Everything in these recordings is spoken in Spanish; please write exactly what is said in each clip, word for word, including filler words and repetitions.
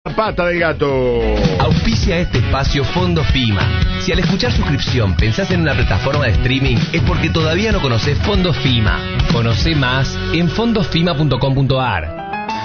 pata del gato. Auspicia este espacio Fondo FIMA. Si al escuchar suscripción pensás en una plataforma de streaming, es porque todavía no conocés Fondo FIMA. Conocé más en fondosfima punto com punto a r.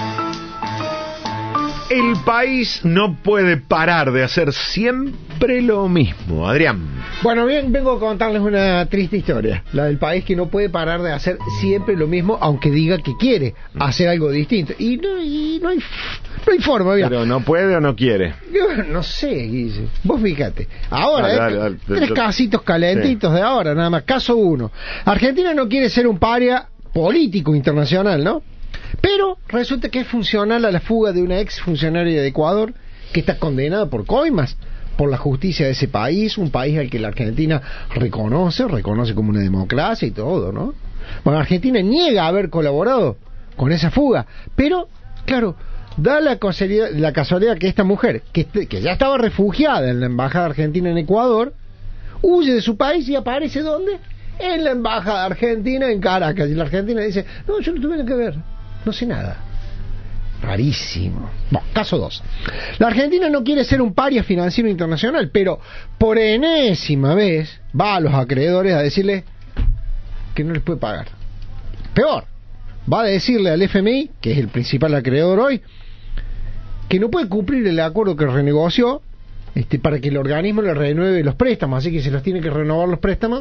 El país no puede parar de hacer siempre lo mismo. Adrián. Bueno, bien, vengo a contarles una triste historia. La del país que no puede parar de hacer siempre lo mismo, aunque diga que quiere hacer algo distinto. Y no, y no hay no hay forma, mira. Pero no puede o no quiere. Yo no sé, Guille. Vos fíjate. Ahora, Dale, eh, dale, dale. tres Yo- casitos calentitos Sí. de ahora, nada más. Caso uno. Argentina no quiere ser un paria político internacional, ¿no? Pero resulta que es funcional a la fuga de una ex funcionaria de Ecuador que está condenada por coimas por la justicia de ese país, un país al que la Argentina reconoce, reconoce como una democracia y todo, ¿no? Bueno, Argentina niega haber colaborado con esa fuga, pero, claro, da la casualidad, la casualidad que esta mujer, que, este- que ya estaba refugiada en la embajada argentina en Ecuador, huye de su país y aparece ¿dónde? En la embajada argentina en Caracas. Y la Argentina dice, no, yo no tuve nada que ver, no sé nada. Rarísimo. Bueno, caso dos. La Argentina no quiere ser un paria financiero internacional, pero por enésima vez va a los acreedores a decirle que no les puede pagar. Peor, va a decirle al F M I, que es el principal acreedor hoy, que no puede cumplir el acuerdo que renegoció este, para que el organismo le renueve los préstamos, así que se los tiene que renovar los préstamos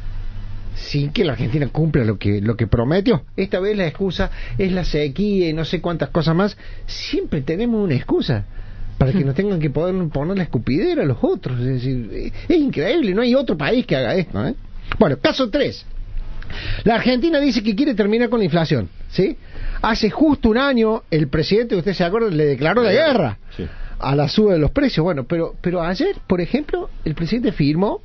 sin que la Argentina cumpla lo que lo que prometió. Esta vez la excusa es la sequía y no sé cuántas cosas más. Siempre tenemos una excusa para que nos tengan que poder poner la escupidera a los otros. Es decir, es increíble, no hay otro país que haga esto, ¿eh? Bueno, caso tres. La Argentina dice que quiere terminar con la inflación, ¿sí? Hace justo un año el presidente, usted se acuerda, le declaró la guerra Sí. a la suba de los precios. Bueno, pero pero ayer, por ejemplo, el presidente firmó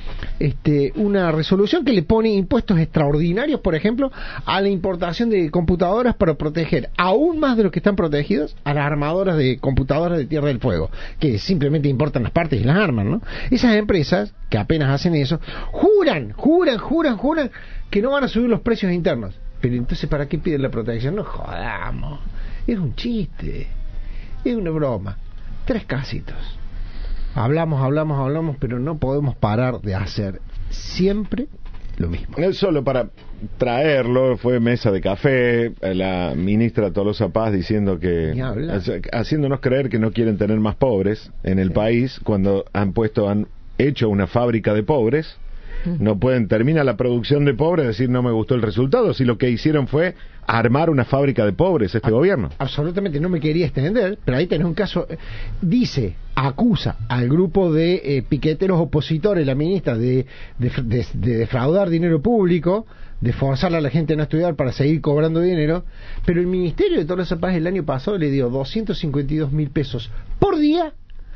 este una resolución que le pone impuestos extraordinarios, por ejemplo, a la importación de computadoras para proteger aún más de los que están protegidos a las armadoras de computadoras de Tierra del Fuego, que simplemente importan las partes y las arman, ¿no? Esas empresas que apenas hacen eso juran, juran, juran, juran que no van a subir los precios internos. Pero entonces, ¿para qué piden la protección? No jodamos, es un chiste, es una broma. Tres casitos. Hablamos, hablamos, hablamos, pero no podemos parar de hacer siempre lo mismo. Él solo para traerlo fue mesa de café, la ministra Tolosa Paz diciendo que, Ni hablar. haciéndonos creer que no quieren tener más pobres en el Sí. país, cuando han puesto, han hecho una fábrica de pobres. No pueden, termina la producción de pobres, decir no me gustó el resultado, si lo que hicieron fue armar una fábrica de pobres este A- gobierno. Absolutamente, no me quería extender, pero ahí tenés un caso. eh, Dice, acusa al grupo de eh, piqueteros opositores, la ministra, de, de, de- de defraudar dinero público, de forzar a la gente a no estudiar para seguir cobrando dinero, pero el Ministerio de Tolosa Paz el año pasado le dio doscientos cincuenta y dos mil pesos por día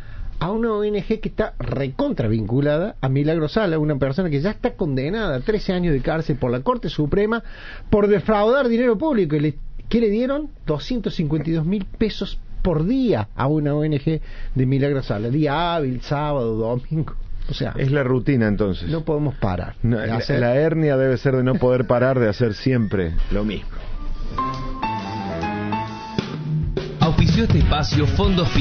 a una O N G que está recontra vinculada a Milagro Sala, una persona que ya está condenada a trece años de cárcel por la Corte Suprema por defraudar dinero público. Y le, ¿qué le dieron? doscientos cincuenta y dos mil pesos por día a una O N G de Milagro Sala, día hábil, sábado, domingo. O sea, Es la rutina entonces. no podemos parar. No, de la, hacer- la hernia debe ser de no poder parar de hacer siempre lo mismo. Auspició este espacio Fondo FIMA.